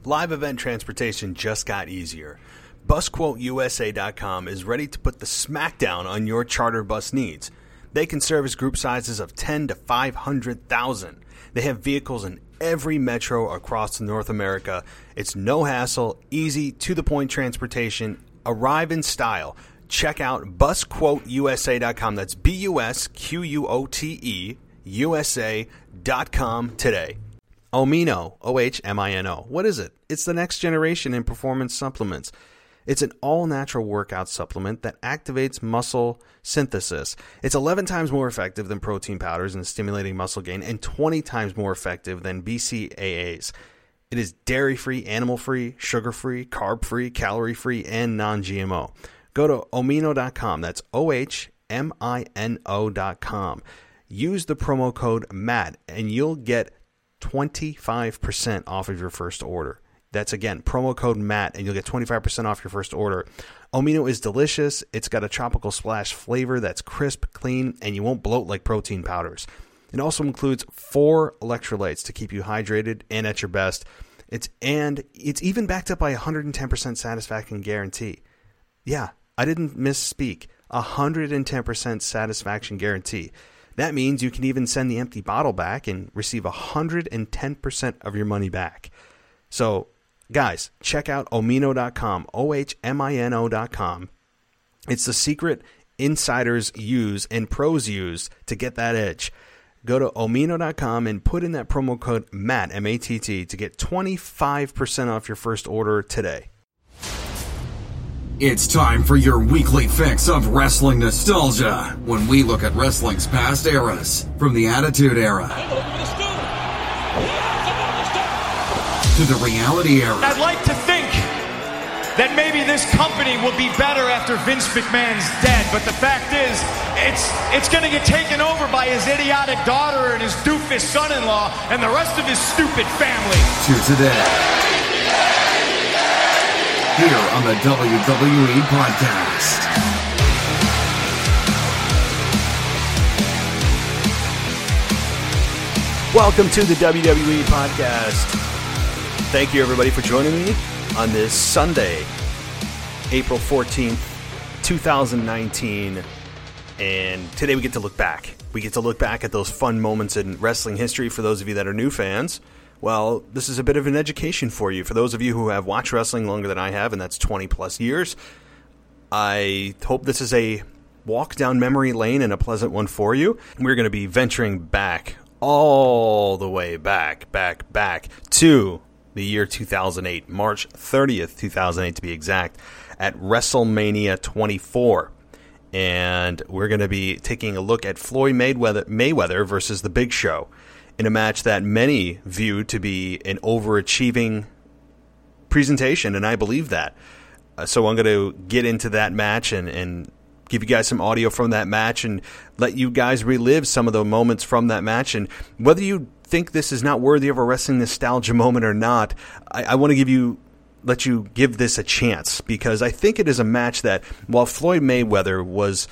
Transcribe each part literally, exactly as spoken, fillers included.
Live event transportation just got easier. Bus Quote U S A dot com is ready to put the smackdown on your charter bus needs. They can service group sizes of ten to five hundred thousand. They have vehicles in every metro across North America. It's no hassle, easy, to-the-point transportation. Arrive in style. Check out Bus Quote U S A dot com. That's B U S Q U O T E U S A dot com today. Omino, O H M I N O. What is it? It's the next generation in performance supplements. It's an all-natural workout supplement that activates muscle synthesis. It's eleven times more effective than protein powders in stimulating muscle gain and twenty times more effective than B C A As. It is dairy-free, animal-free, sugar-free, carb-free, calorie-free, and non-G M O. Go to omino dot com. That's O H M I N O dot com. Use the promo code MATT, and you'll get twenty-five percent off of your first order. That's, again, promo code MATT, and you'll get twenty-five percent off your first order. Omino is delicious. It's got a tropical splash flavor that's crisp, clean, and you won't bloat like protein powders. It also includes four electrolytes to keep you hydrated and at your best. It's and it's even backed up by a one hundred ten percent satisfaction guarantee. Yeah, I didn't misspeak. A one hundred ten percent satisfaction guarantee. That means you can even send the empty bottle back and receive one hundred ten percent of your money back. So, guys, check out omino dot com, O H M I N O dot com. It's the secret insiders use and pros use to get that edge. Go to omino dot com and put in that promo code MATT, M A T T, to get twenty-five percent off your first order today. It's time for your weekly fix of wrestling nostalgia when we look at wrestling's past eras, from the Attitude Era to the Reality Era. I'd like to think that maybe this company will be better after Vince McMahon's dead, but the fact is, it's it's going to get taken over by his idiotic daughter and his doofus son-in-law and the rest of his stupid family. To today, here on the W W E Podcast. Welcome to the W W E Podcast. Thank you, everybody, for joining me on this Sunday, April fourteenth, twenty nineteen. And today we get to look back. We get to look back at those fun moments in wrestling history for those of you that are new fans. Well, this is a bit of an education for you. For those of you who have watched wrestling longer than I have, and that's twenty plus years, I hope this is a walk down memory lane and a pleasant one for you. We're going to be venturing back, all the way back, back, back to the year two thousand eight, March thirtieth, two thousand eight to be exact, at WrestleMania twenty-four. And we're going to be taking a look at Floyd Mayweather, Mayweather versus The Big Show, in a match that many view to be an overachieving presentation, and I believe that. Uh, so I'm going to get into that match and, and give you guys some audio from that match and let you guys relive some of the moments from that match. And whether you think this is not worthy of a wrestling nostalgia moment or not, I, I want to give you, let you give this a chance, because I think it is a match that, while Floyd Mayweather was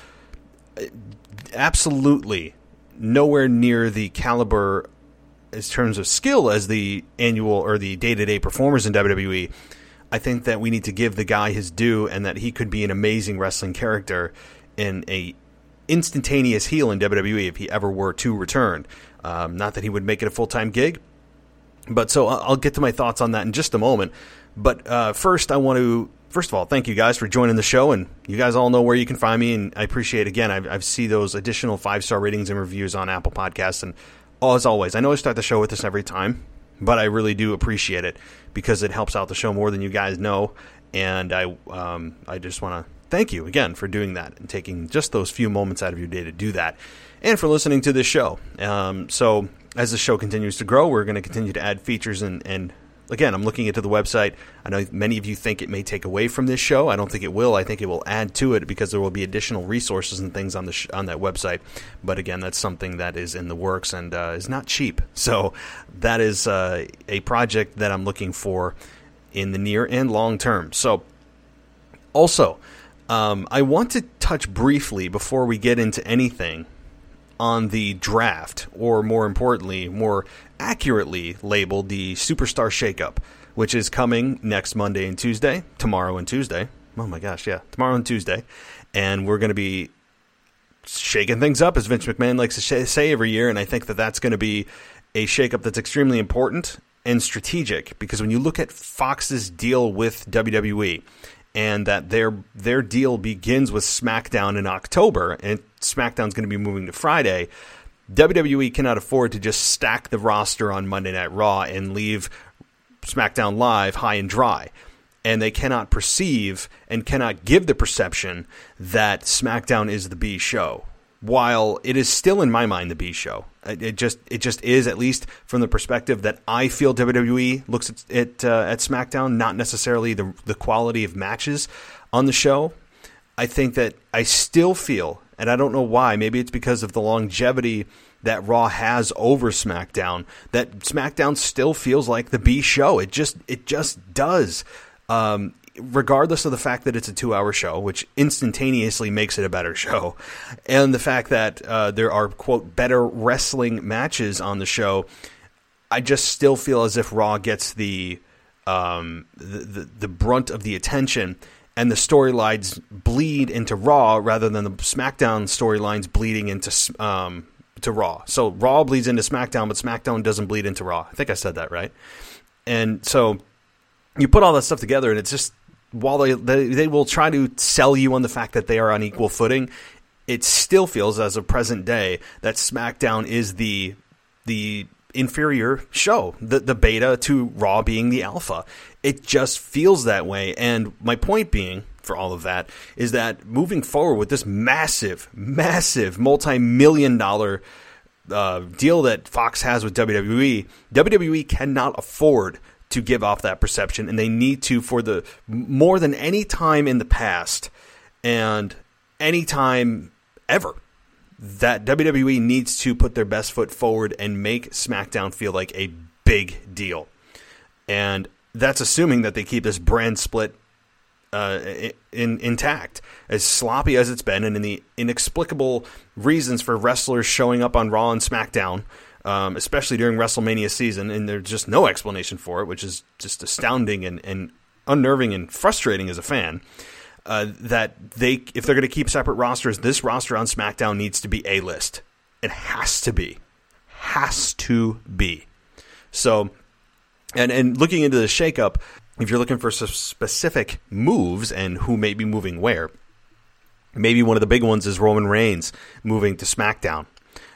absolutely nowhere near the caliber in terms of skill as the annual or the day-to-day performers in W W E, I think that we need to give the guy his due, and that he could be an amazing wrestling character and a instantaneous heel in W W E if he ever were to return. Um, not that he would make it a full-time gig, but so I'll get to my thoughts on that in just a moment. But uh, first, I want to, first of all, thank you guys for joining the show, and you guys all know where you can find me, and I appreciate, again, I, I see those additional five-star ratings and reviews on Apple Podcasts, and oh, as always, I know I start the show with this every time, but I really do appreciate it, because it helps out the show more than you guys know, and I um, I just want to thank you again for doing that and taking just those few moments out of your day to do that, and for listening to this show. Um, so as the show continues to grow, we're going to continue to add features, and, and again, I'm looking into the website. I know many of you think it may take away from this show. I don't think it will. I think it will add to it, because there will be additional resources and things on the sh- on that website. But again, that's something that is in the works and uh, is not cheap. So that is uh, a project that I'm looking for in the near and long term. So also, um, I want to touch briefly before we get into anything on the draft, or more importantly, more accurately labeled the Superstar Shakeup, which is coming next Monday and Tuesday, tomorrow and Tuesday. Oh my gosh, yeah, tomorrow and Tuesday. And we're going to be shaking things up, as Vince McMahon likes to sh- say every year, and I think that that's going to be a shakeup that's extremely important and strategic, because when you look at Fox's deal with W W E, and that their their deal begins with SmackDown in October, and SmackDown's going to be moving to Friday, W W E cannot afford to just stack the roster on Monday Night Raw and leave SmackDown Live high and dry. And they cannot perceive and cannot give the perception that SmackDown is the B show, while it is still, in my mind, the B show. It just it just is, at least from the perspective that I feel W W E looks at at, uh, at SmackDown, not necessarily the the quality of matches on the show. I think that I still feel, and I don't know why, maybe it's because of the longevity that Raw has over SmackDown, that SmackDown still feels like the B show. It just it just does. Um, regardless of the fact that it's a two-hour show, which instantaneously makes it a better show, and the fact that uh, there are, quote, better wrestling matches on the show, I just still feel as if Raw gets the um, the, the, the brunt of the attention, and the storylines bleed into Raw rather than the SmackDown storylines bleeding into um, to Raw. So Raw bleeds into SmackDown, but SmackDown doesn't bleed into Raw. I think I said that right. And so you put all that stuff together, and it's just, while they, they they will try to sell you on the fact that they are on equal footing, it still feels, as of present day, that SmackDown is the the inferior show, the the beta to Raw being the alpha. It just feels that way. And my point being, for all of that, is that moving forward with this massive, massive, multi-million dollar uh, deal that Fox has with W W E, W W E cannot afford to give off that perception, and they need to, for the more than any time in the past and any time ever, that W W E needs to put their best foot forward and make SmackDown feel like a big deal. And that's assuming that they keep this brand split uh, in, intact, as sloppy as it's been, and in the inexplicable reasons for wrestlers showing up on Raw and SmackDown, Um, especially during WrestleMania season, and there's just no explanation for it, which is just astounding and, and unnerving and frustrating as a fan, uh, that they, if they're going to keep separate rosters, this roster on SmackDown needs to be A-list. It has to be. Has to be. So, and, and looking into the shakeup, if you're looking for some specific moves and who may be moving where, maybe one of the big ones is Roman Reigns moving to SmackDown.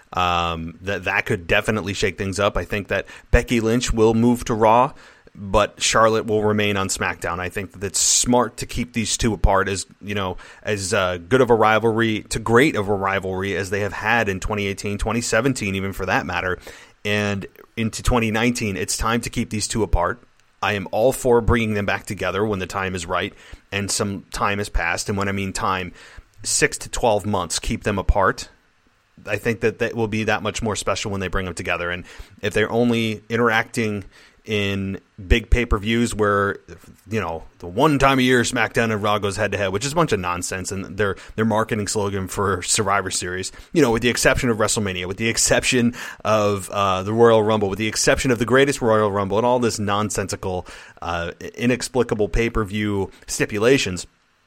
Um, that that could definitely shake things up. I think that Becky Lynch will move to Raw, but Charlotte will remain on SmackDown. I think that it's smart to keep these two apart, as you know, as uh, good of a rivalry to great of a rivalry as they have had in twenty eighteen, twenty seventeen, even for that matter, and into twenty nineteen. It's time to keep these two apart. I am all for bringing them back together when the time is right and some time has passed. And when I mean time, six to twelve months, keep them apart. I think that that will be that much more special when they bring them together. And if they're only interacting in big pay-per-views where, you know, the one time a year SmackDown and Raw goes head-to-head, which is a bunch of nonsense, and their their marketing slogan for Survivor Series, you know, with the exception of WrestleMania, with the exception of uh, the Royal Rumble, with the exception of the greatest Royal Rumble, and all this nonsensical, uh, inexplicable pay-per-view stipulations,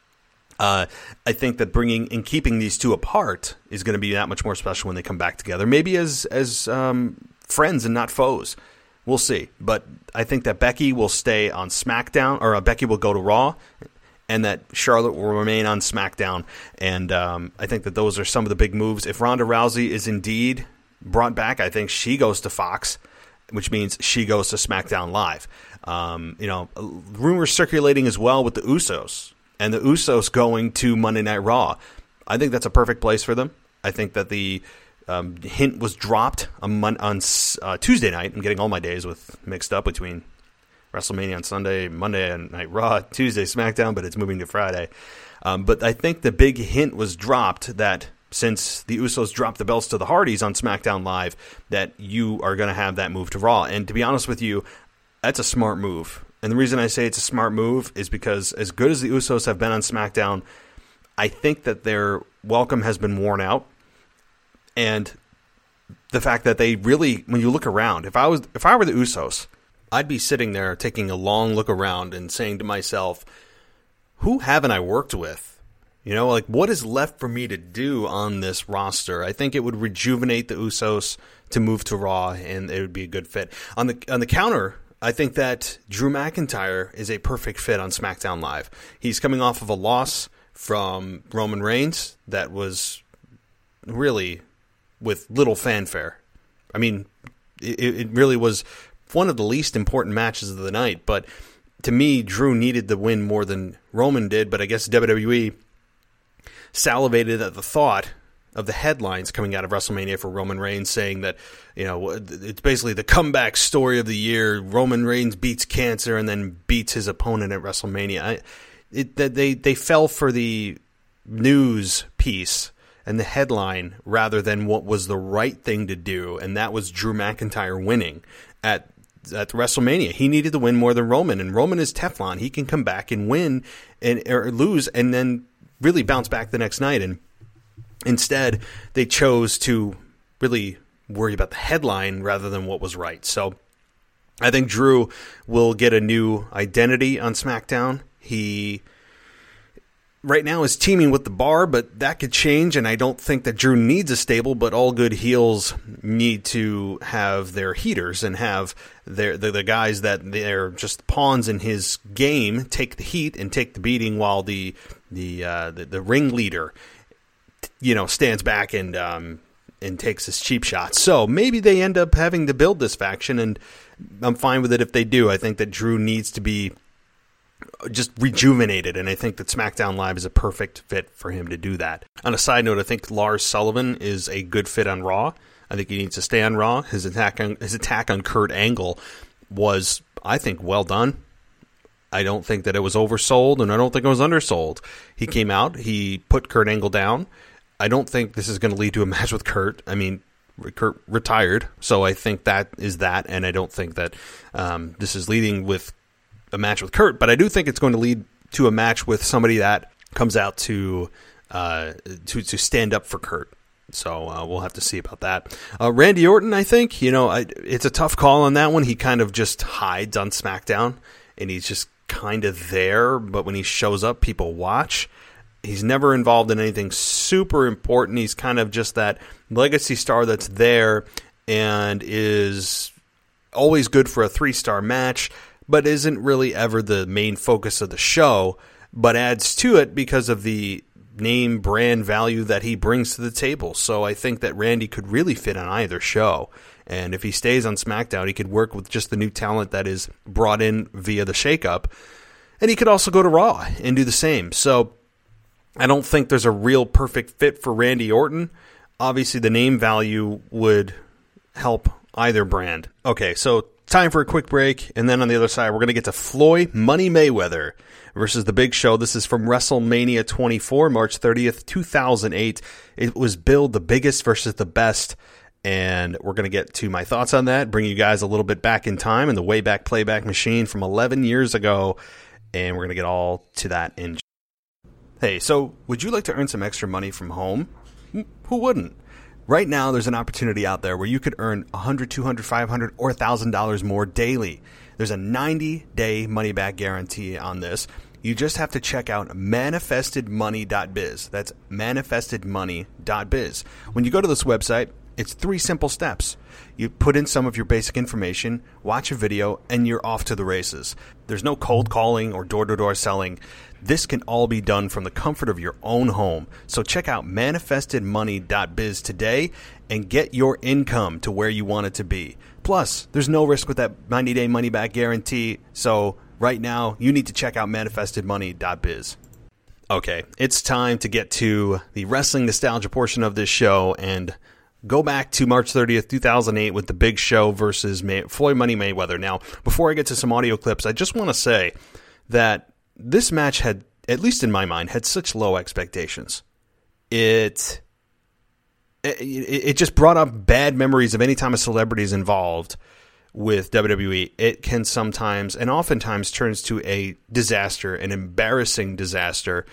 Uh, I think that bringing and keeping these two apart is going to be that much more special when they come back together. Maybe as as um, friends and not foes. We'll see. But I think that Becky will stay on SmackDown, or uh, Becky will go to Raw, and that Charlotte will remain on SmackDown. And um, I think that those are some of the big moves. If Ronda Rousey is indeed brought back, I think she goes to Fox, which means she goes to SmackDown Live. Um, you know, rumors circulating as well with the Usos. And the Usos going to Monday Night Raw. I think that's a perfect place for them. I think that the um, hint was dropped on, Mon- on uh, Tuesday night. I'm getting all my days with mixed up between WrestleMania on Sunday, Monday Night Raw, Tuesday SmackDown, but it's moving to Friday. Um, but I think the big hint was dropped that since the Usos dropped the belts to the Hardys on SmackDown Live, that you are going to have that move to Raw. And to be honest with you, that's a smart move. And the reason I say it's a smart move is because as good as the Usos have been on SmackDown, I think that their welcome has been worn out. And the fact that they really, when you look around, if I was, if I were the Usos, I'd be sitting there taking a long look around and saying to myself, who haven't I worked with? You know, like, what is left for me to do on this roster? I think it would rejuvenate the Usos to move to Raw, and it would be a good fit. On the on the counter, I think that Drew McIntyre is a perfect fit on SmackDown Live. He's coming off of a loss from Roman Reigns that was really with little fanfare. I mean, it, it really was one of the least important matches of the night, but to me, Drew needed the win more than Roman did, but I guess W W E salivated at the thought of the headlines coming out of WrestleMania for Roman Reigns saying that, you know, it's basically the comeback story of the year. Roman Reigns beats cancer and then beats his opponent at WrestleMania. I, it, they, they fell for the news piece and the headline rather than what was the right thing to do, and that was Drew McIntyre winning at at WrestleMania. He needed to win more than Roman, and Roman is Teflon. He can come back and win and or lose and then really bounce back the next night. And instead, they chose to really worry about the headline rather than what was right. So I think Drew will get a new identity on SmackDown. He right now is teaming with the Bar, but that could change, and I don't think that Drew needs a stable, but all good heels need to have their heaters and have their the, the guys that they're just pawns in his game take the heat and take the beating while the the uh, the, the ringleader, you know, stands back and um, and takes his cheap shots. So maybe they end up having to build this faction, and I'm fine with it if they do. I think that Drew needs to be just rejuvenated, and I think that SmackDown Live is a perfect fit for him to do that. On a side note, I think Lars Sullivan is a good fit on Raw. I think he needs to stay on Raw. His attack on his attack on Kurt Angle was, I think, well done. I don't think that it was oversold, and I don't think it was undersold. He came out, he put Kurt Angle down. I don't think this is going to lead to a match with Kurt. I mean, Kurt retired, so I think that is that, and I don't think that um, this is leading with a match with Kurt, but I do think it's going to lead to a match with somebody that comes out to uh, to to stand up for Kurt. So uh, we'll have to see about that. Uh, Randy Orton, I think, you know, I, it's a tough call on that one. He kind of just hides on SmackDown, and he's just kind of there, but when he shows up, people watch. He's never involved in anything super important. He's kind of just that legacy star that's there and is always good for a three-star match, but isn't really ever the main focus of the show, but adds to it because of the name brand value that he brings to the table. So I think that Randy could really fit on either show. And if he stays on SmackDown, he could work with just the new talent that is brought in via the shakeup. And he could also go to Raw and do the same. So I don't think there's a real perfect fit for Randy Orton. Obviously, the name value would help either brand. Okay, so time for a quick break, and then on the other side, we're going to get to Floyd Money Mayweather versus The Big Show. This is from WrestleMania twenty-four, March thirtieth, two thousand eight. It was billed the biggest versus the best, and we're going to get to my thoughts on that, bring you guys a little bit back in time in the Wayback Playback Machine from eleven years ago, and we're going to get all to that in. Hey, so would you like to earn some extra money from home? Who wouldn't? Right now, there's an opportunity out there where you could earn one hundred dollars, two hundred dollars, five hundred dollars, or one thousand dollars more daily. There's a ninety-day money-back guarantee on this. You just have to check out manifested money dot biz. That's manifested money dot biz. When you go to this website, it's three simple steps. You put in some of your basic information, watch a video, and you're off to the races. There's no cold calling or door-to-door selling. This can all be done from the comfort of your own home. So check out manifested money dot biz today and get your income to where you want it to be. Plus, there's no risk with that ninety-day money-back guarantee. So right now, you need to check out manifested money dot biz. Okay, it's time to get to the wrestling nostalgia portion of this show and go back to March thirtieth, two thousand eight with The Big Show versus May- Floyd Money Mayweather. Now, before I get to some audio clips, I just want to say that this match had, at least in my mind, had such low expectations. It, it it just brought up bad memories of any time a celebrity is involved with W W E. It can sometimes, and oftentimes, turns to a disaster, an embarrassing disaster.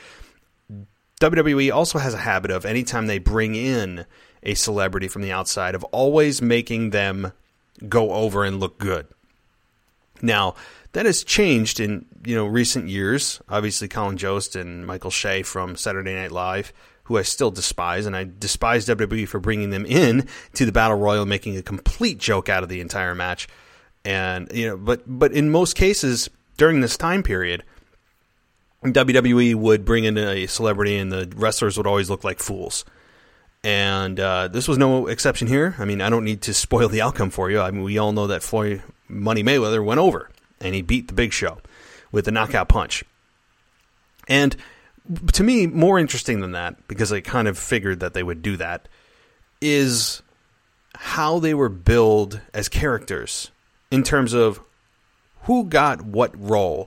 W W E also has a habit of, anytime they bring in a celebrity from the outside, of always making them go over and look good. Now, that has changed in, you know, recent years. Obviously, Colin Jost and Michael Shea from Saturday Night Live, who I still despise, and I despise W W E for bringing them in to the Battle Royal, making a complete joke out of the entire match. And, you know, but but in most cases during this time period, W W E would bring in a celebrity and the wrestlers would always look like fools. And uh, this was no exception here. I mean, I don't need to spoil the outcome for you. I mean, we all know that Floyd Money Mayweather went over and he beat the Big Show with a knockout punch. And to me, more interesting than that, because I kind of figured that they would do that, is how they were billed as characters in terms of who got what role.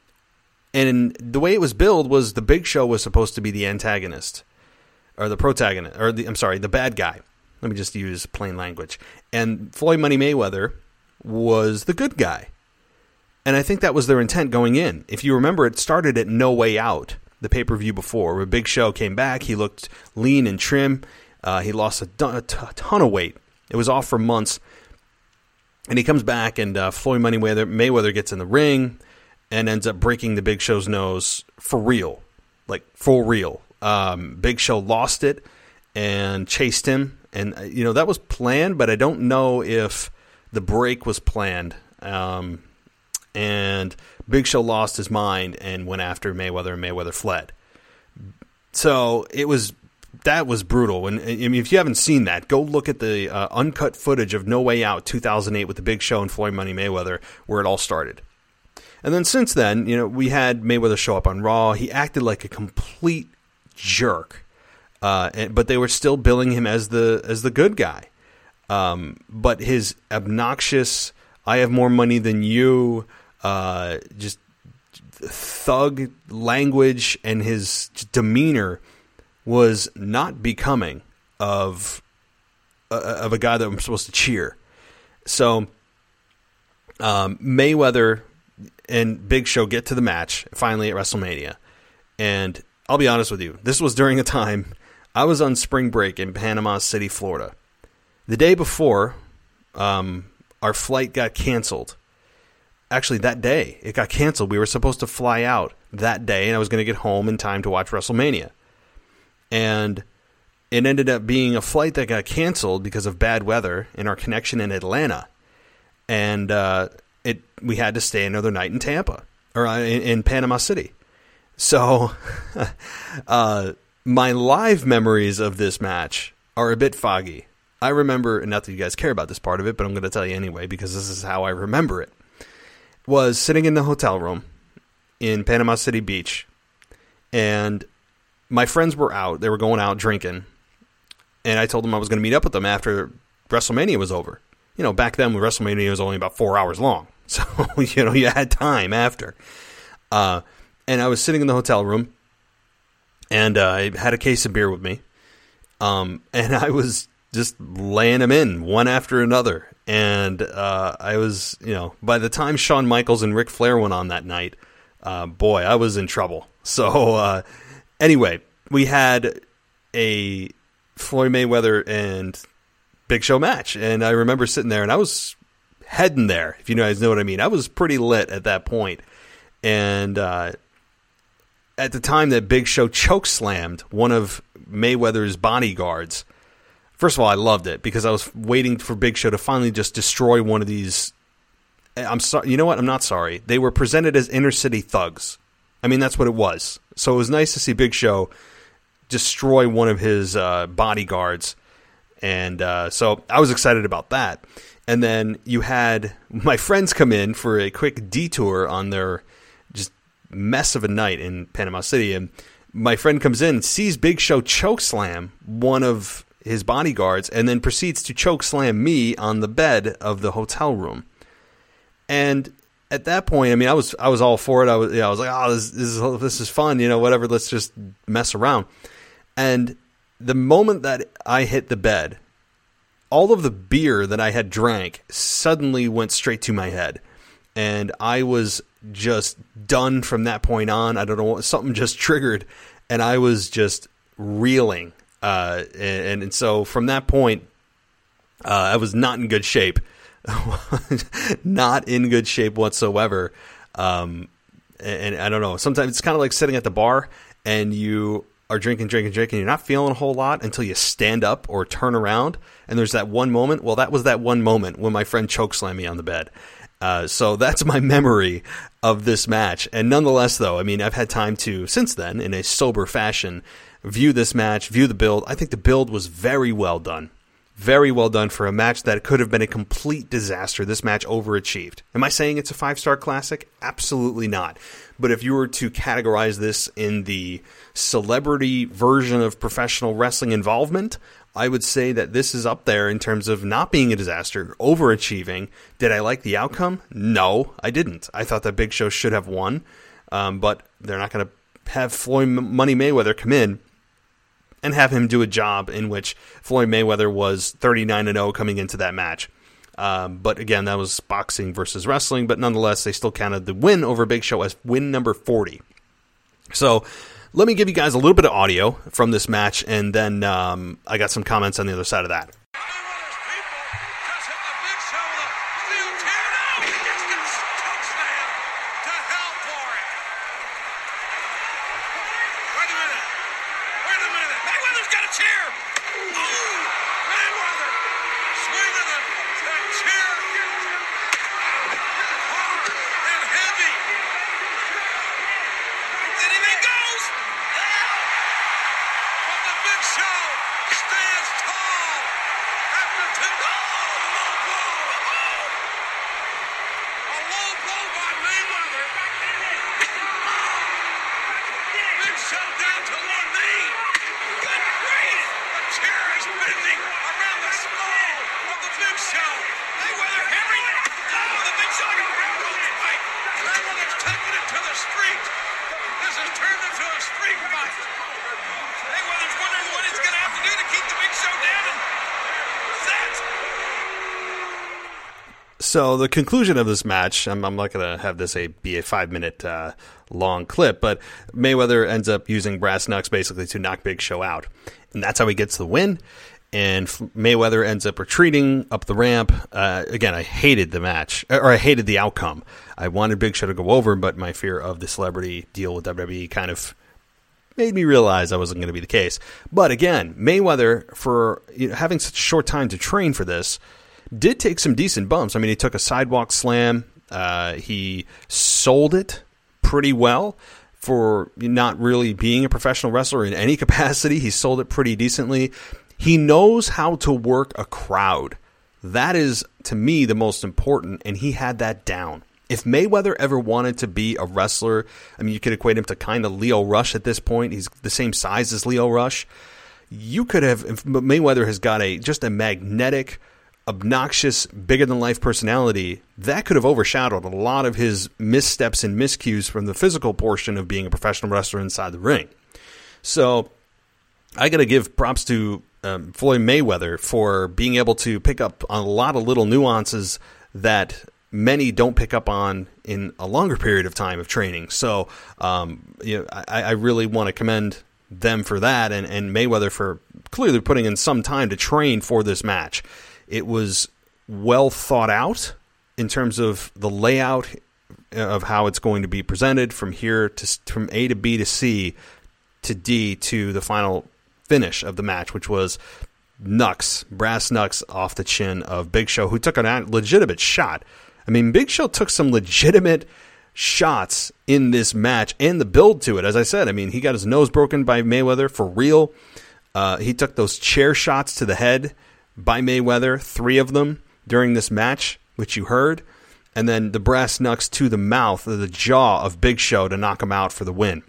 And the way it was billed was the Big Show was supposed to be the antagonist, or the protagonist, or the, I'm sorry, the bad guy. Let me just use plain language. And Floyd Money Mayweather was the good guy. And I think that was their intent going in. If you remember, it started at No Way Out, the pay-per-view before, where Big Show came back. He looked lean and trim. Uh, he lost a, ton, a ton of weight. It was off for months. And he comes back, and uh, Floyd Money Mayweather, Mayweather gets in the ring and ends up breaking the Big Show's nose for real. Like, for real. Um, Big Show lost it and chased him. And, uh, you know, that was planned, but I don't know if the break was planned. Um, and Big Show lost his mind and went after Mayweather, and Mayweather fled. So it was... That was brutal. And I mean, if you haven't seen that, go look at the uh, uncut footage of No Way Out two thousand eight with the Big Show and Floyd Money Mayweather, where it all started. And then since then, you know, we had Mayweather show up on Raw. He acted like a complete jerk, uh, and, but they were still billing him as the as the good guy. Um, but his obnoxious, "I have more money than you," uh, just thug language and his demeanor was not becoming of uh, of a guy that I'm supposed to cheer. So um, Mayweather and Big Show get to the match finally at WrestleMania, and I'll be honest with you, this was during a time I was on spring break in Panama City, Florida. The day before, um, our flight got canceled. Actually, that day it got canceled. We were supposed to fly out that day, and I was going to get home in time to watch WrestleMania. And it ended up being a flight that got canceled because of bad weather in our connection in Atlanta. And uh, it we had to stay another night in Tampa, or uh, in, in Panama City. So uh, my live memories of this match are a bit foggy. I remember, and not that you guys care about this part of it, but I'm going to tell you anyway because this is how I remember it, was sitting in the hotel room in Panama City Beach, and my friends were out. They were going out drinking. And I told them I was going to meet up with them after WrestleMania was over. You know, back then, WrestleMania was only about four hours long. So, you know, you had time after. Uh, and I was sitting in the hotel room. And uh, I had a case of beer with me. Um, and I was just laying them in one after another. And uh, I was, you know, by the time Shawn Michaels and Ric Flair went on that night, uh, boy, I was in trouble. So, uh, Anyway, we had a Floyd Mayweather and Big Show match, and I remember sitting there, and I was heading there, if you guys know what I mean. I was pretty lit at that point, and uh, at the time that Big Show chokeslammed one of Mayweather's bodyguards, first of all, I loved it, because I was waiting for Big Show to finally just destroy one of these. I'm sorry, you know what? I'm not sorry. They were presented as inner city thugs. I mean, that's what it was. So it was nice to see Big Show destroy one of his uh, bodyguards. And uh, so I was excited about that. And then you had my friends come in for a quick detour on their just mess of a night in Panama City. And my friend comes in, sees Big Show chokeslam one of his bodyguards, and then proceeds to chokeslam me on the bed of the hotel room. And at that point, I mean, I was I was all for it. I was, you know, I was like, oh, this, this is this is fun, you know, whatever. Let's just mess around. And the moment that I hit the bed, all of the beer that I had drank suddenly went straight to my head, and I was just done from that point on. I don't know, something just triggered, and I was just reeling. Uh, and, and so from that point, uh, I was not in good shape. not in good shape whatsoever. Um, and, and I don't know, sometimes it's kind of like sitting at the bar and you are drinking, drinking, drinking. You're not feeling a whole lot until you stand up or turn around. And there's that one moment. Well, that was that one moment when my friend chokeslammed me on the bed. Uh, so that's my memory of this match. And nonetheless, though, I mean, I've had time to, since then, in a sober fashion, view this match, view the build. I think the build was very well done. Very well done for a match that could have been a complete disaster. This match overachieved. Am I saying it's a five-star classic? Absolutely not. But if you were to categorize this in the celebrity version of professional wrestling involvement, I would say that this is up there in terms of not being a disaster, overachieving. Did I like the outcome? No, I didn't. I thought that Big Show should have won, um, but they're not going to have Floyd Money Mayweather come in and have him do a job in which Floyd Mayweather was thirty-nine and oh coming into that match. Um, but again, that was boxing versus wrestling, but nonetheless, they still counted the win over Big Show as win number forty. So let me give you guys a little bit of audio from this match, and then um, I got some comments on the other side of that. So the conclusion of this match, I'm, I'm not going to have this a, be a five-minute uh, long clip, but Mayweather ends up using brass knucks basically to knock Big Show out. And that's how he gets the win. And Mayweather ends up retreating up the ramp. Uh, again, I hated the match, or I hated the outcome. I wanted Big Show to go over, but my fear of the celebrity deal with W W E kind of made me realize that wasn't going to be the case. But again, Mayweather, for you know, having such a short time to train for this, did take some decent bumps. I mean, he took a sidewalk slam. Uh, he sold it pretty well for not really being a professional wrestler in any capacity. He sold it pretty decently. He knows how to work a crowd. That is, to me, the most important, and he had that down. If Mayweather ever wanted to be a wrestler, I mean, you could equate him to kind of Leo Rush at this point. He's the same size as Leo Rush. You could have, if Mayweather has got a just a magnetic, obnoxious, bigger-than-life personality, that could have overshadowed a lot of his missteps and miscues from the physical portion of being a professional wrestler inside the ring. So I got to give props to um, Floyd Mayweather for being able to pick up on a lot of little nuances that many don't pick up on in a longer period of time of training. So um, you know, I, I really want to commend them for that, and, and Mayweather for clearly putting in some time to train for this match. It was well thought out in terms of the layout of how it's going to be presented from here to from A to B to C to D to the final finish of the match, which was knucks, brass knucks off the chin of Big Show, who took a legitimate shot. I mean, Big Show took some legitimate shots in this match and the build to it. As I said, I mean, he got his nose broken by Mayweather for real. Uh, he took those chair shots to the head by Mayweather, three of them during this match, which you heard, and then the brass knucks to the mouth or the jaw of Big Show to knock him out for the win.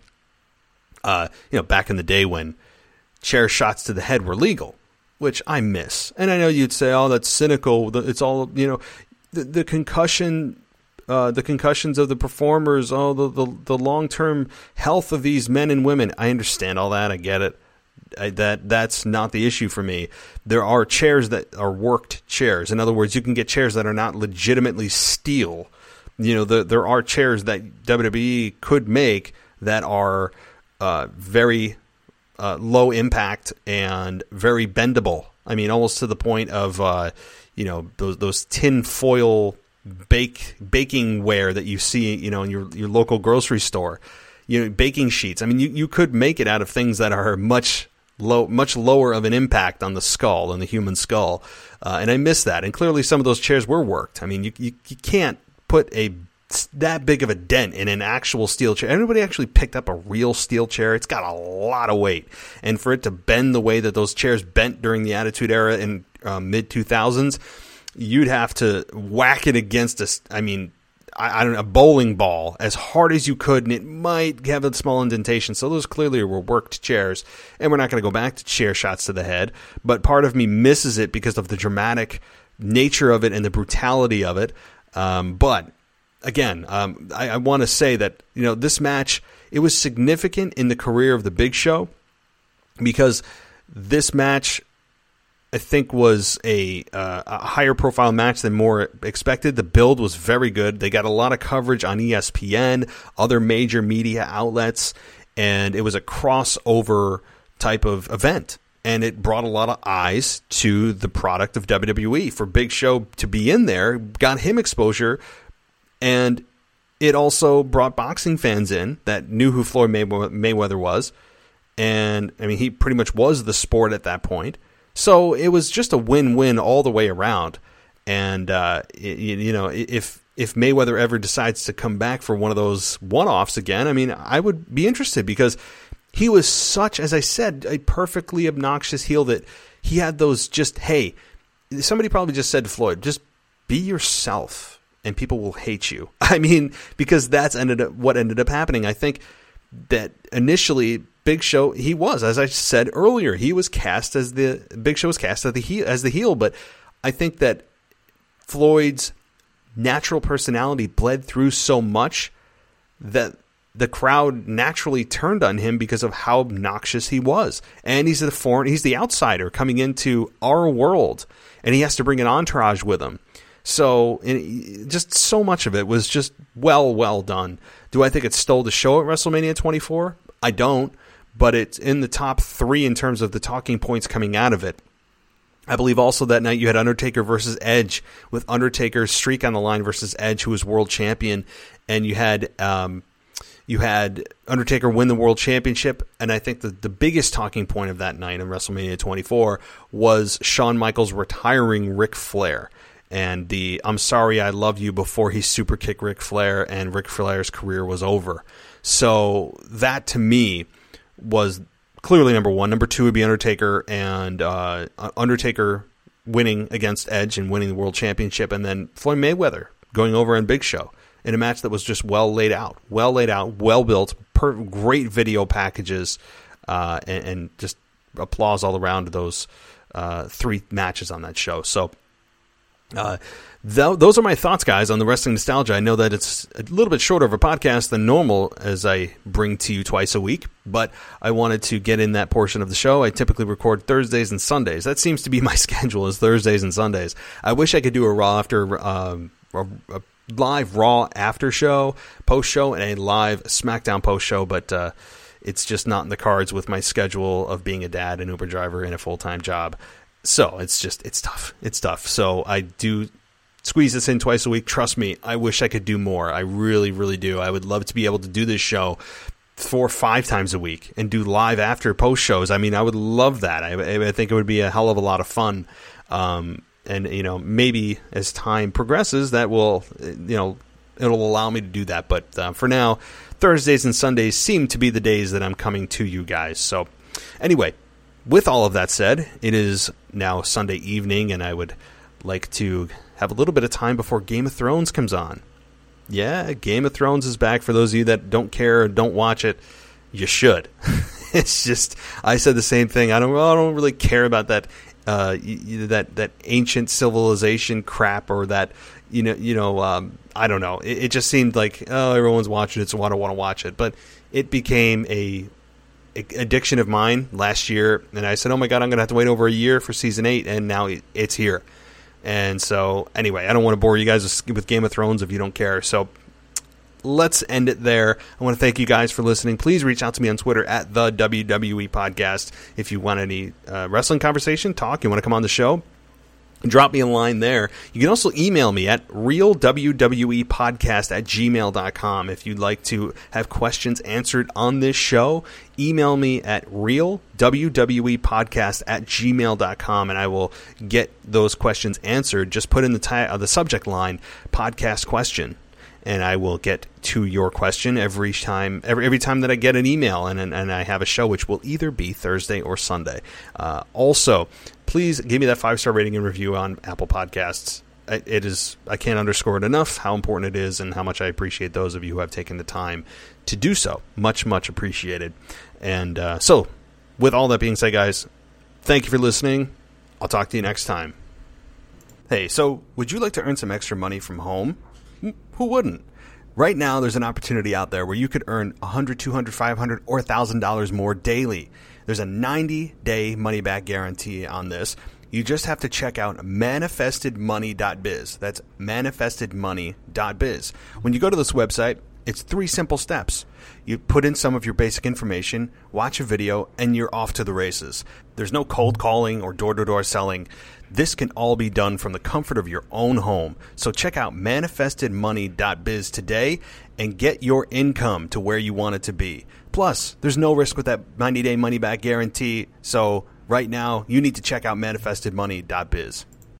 Uh, you know, back in the day when chair shots to the head were legal, which I miss. And I know you'd say, "Oh, that's cynical. It's all, you know, the, the concussion, uh, the concussions of the performers. Oh, the the, the long term health of these men and women." I understand all that. I get it. I, that that's not the issue for me. There are chairs that are worked chairs. In other words, you can get chairs that are not legitimately steel. You know, the, there are chairs that W W E could make that are uh, very uh, low impact and very bendable. I mean, almost to the point of, uh, you know, those those tin foil bake baking ware that you see, you know, in your your local grocery store, you know, baking sheets. I mean, you, you could make it out of things that are much low, much lower of an impact on the skull than the human skull, uh, and I miss that. And clearly, some of those chairs were worked. I mean, you you, you can't put a that big of a dent in an actual steel chair. Everybody actually picked up a real steel chair. It's got a lot of weight, and for it to bend the way that those chairs bent during the Attitude Era in uh, mid two thousands, you'd have to whack it against a, I mean, I, I don't know, a bowling ball as hard as you could, and it might have a small indentation. So those clearly were worked chairs, and we're not going to go back to chair shots to the head. But part of me misses it because of the dramatic nature of it and the brutality of it. Um, but Again, um, I, I want to say that, you know, this match, it was significant in the career of the Big Show because this match, I think, was a, uh, a higher profile match than more expected. The build was very good. They got a lot of coverage on E S P N, other major media outlets, and it was a crossover type of event. And it brought a lot of eyes to the product of W W E. For Big Show to be in there, got him exposure. And it also brought boxing fans in that knew who Floyd Mayweather was. And, I mean, he pretty much was the sport at that point. So it was just a win-win all the way around. And, uh, it, you know, if if Mayweather ever decides to come back for one of those one-offs again, I mean, I would be interested because he was such, as I said, a perfectly obnoxious heel that he had those just, hey, somebody probably just said to Floyd, just be yourself. And people will hate you. I mean, because that's ended up what ended up happening. I think that initially Big Show, he was, as I said earlier, he was cast as the Big Show was cast as the heel, as the heel. But I think that Floyd's natural personality bled through so much that the crowd naturally turned on him because of how obnoxious he was. And he's the foreign, he's the outsider coming into our world, and he has to bring an entourage with him. So just so much of it was just well, well done. Do I think it stole the show at WrestleMania twenty-four? I don't, but it's in the top three in terms of the talking points coming out of it. I believe also that night you had Undertaker versus Edge, with Undertaker's streak on the line versus Edge, who was world champion, and you had um, you had Undertaker win the world championship. And I think the, the biggest talking point of that night in WrestleMania twenty-four was Shawn Michaels retiring Ric Flair. And the I'm sorry, I love you before he super kicked Ric Flair and Ric Flair's career was over. So that to me was clearly number one. Number two would be Undertaker and uh, Undertaker winning against Edge and winning the world championship. And then Floyd Mayweather going over in Big Show in a match that was just well laid out, well laid out, well built, per- great video packages, uh, and, and just applause all around those uh, three matches on that show. So, Uh, th- those are my thoughts, guys, on the Wrestling Nostalgia. I know that it's a little bit shorter of a podcast than normal as I bring to you twice a week, but I wanted to get in that portion of the show. I typically record Thursdays and Sundays. That seems to be my schedule, is Thursdays and Sundays. I wish I could do a Raw after, um, a, a live Raw after show, post show, and a live SmackDown post show, but uh, it's just not in the cards with my schedule of being a dad, an Uber driver, and a full-time job. So it's just, it's tough. It's tough. So I do squeeze this in twice a week. Trust me, I wish I could do more. I really, really do. I would love to be able to do this show four or five times a week and do live after post shows. I mean, I would love that. I, I think it would be a hell of a lot of fun. Um, and, you know, maybe as time progresses, that will, you know, it'll allow me to do that. But uh, for now, Thursdays and Sundays seem to be the days that I'm coming to you guys. So anyway, with all of that said, it is now Sunday evening, and I would like to have a little bit of time before Game of Thrones comes on. Yeah, Game of Thrones is back. For those of you that don't care or don't watch it, you should. It's just, I said the same thing. I don't, I don't really care about that, uh, that that ancient civilization crap, or that, you know, you know, um, I don't know. It, it just seemed like, oh, everyone's watching it, so I don't want to watch it. But it became a addiction of mine last year, and I said, oh my god, I'm gonna have to wait over a year for season eight, and now it's here. And so anyway, I don't want to bore you guys with Game of Thrones if you don't care, so let's end it there. I want to thank you guys for listening. Please reach out to me on Twitter at the W W E Podcast if you want any uh, wrestling conversation talk, you want to come on the show. Drop me a line there. You can also email me at real w w e podcast at gmail dot com if you'd like to have questions answered on this show. Email me at real w w e podcast at gmail dot com and I will get those questions answered. Just put in the, ti- uh, the subject line, podcast question, and I will get to your question every time every, every time that I get an email and, and, and I have a show, which will either be Thursday or Sunday. Uh, also, please give me that five-star rating and review on Apple Podcasts. It is, I can't underscore it enough how important it is and how much I appreciate those of you who have taken the time to do so. Much, much appreciated. And uh, so, with all that being said, guys, thank you for listening. I'll talk to you next time. Hey, so would you like to earn some extra money from home? Who wouldn't? Right now, there's an opportunity out there where you could earn one hundred dollars, two hundred dollars, five hundred dollars, or one thousand dollars more daily. There's a ninety-day money-back guarantee on this. You just have to check out manifested money dot biz. That's manifested money dot biz. When you go to this website, it's three simple steps. You put in some of your basic information, watch a video, and you're off to the races. There's no cold calling or door-to-door selling. This can all be done from the comfort of your own home. So check out manifested money dot biz today and get your income to where you want it to be. Plus, there's no risk with that ninety-day money-back guarantee. So right now, you need to check out manifested money dot biz.